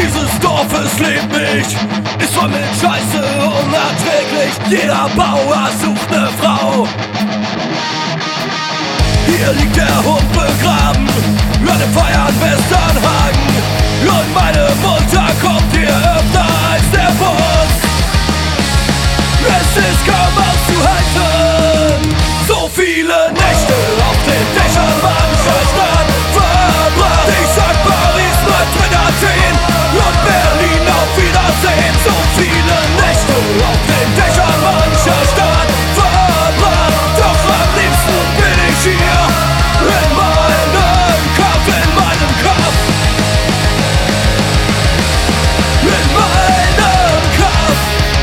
Dieses Dorf, es lebt nicht, ist voll mit Scheiße unerträglich. Jeder Bauer sucht ne Frau. Hier liegt der Hund begraben, alle feiern Westernhagen. Und meine Mutter kommt hier öfter als der Bus. Es ist kaum auszuhalten, so viele Nächte auf den Dächern mancher Stadt verbracht. Ich sag Paris, Madrid, Athen und Berlin auf Wiedersehen. So viele Nächte auf den Dächern mancher Stadt verbracht. Doch am liebsten bin ich hier in meinem Kopf, in meinem Kopf. In meinem Kopf.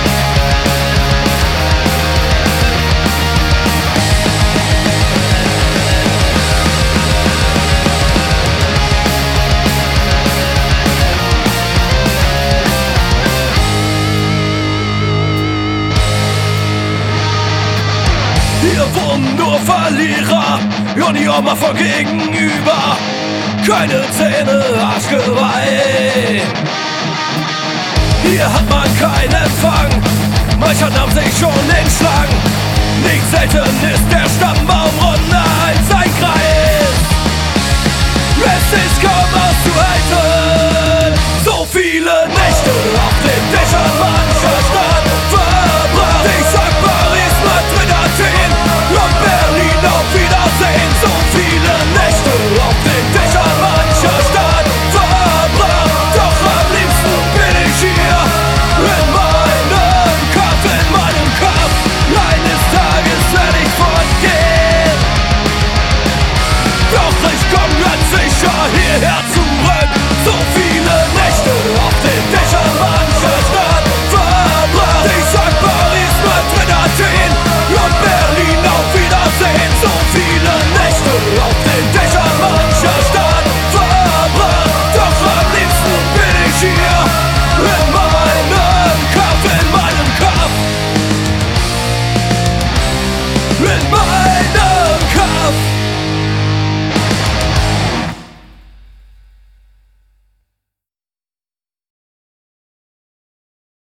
Hier wohnen nur Verlierer und die Oma von gegenüber. Keine Zähne, Arschgeweih. Hier hat man keinen Empfang, mancher nahm sich schon in Schlang. Nicht selten ist der Stammbaum runder als ein Kreis. Es ist